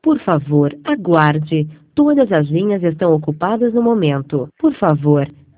Por favor, aguarde. Todas as linhas estão ocupadas no momento. Por favor,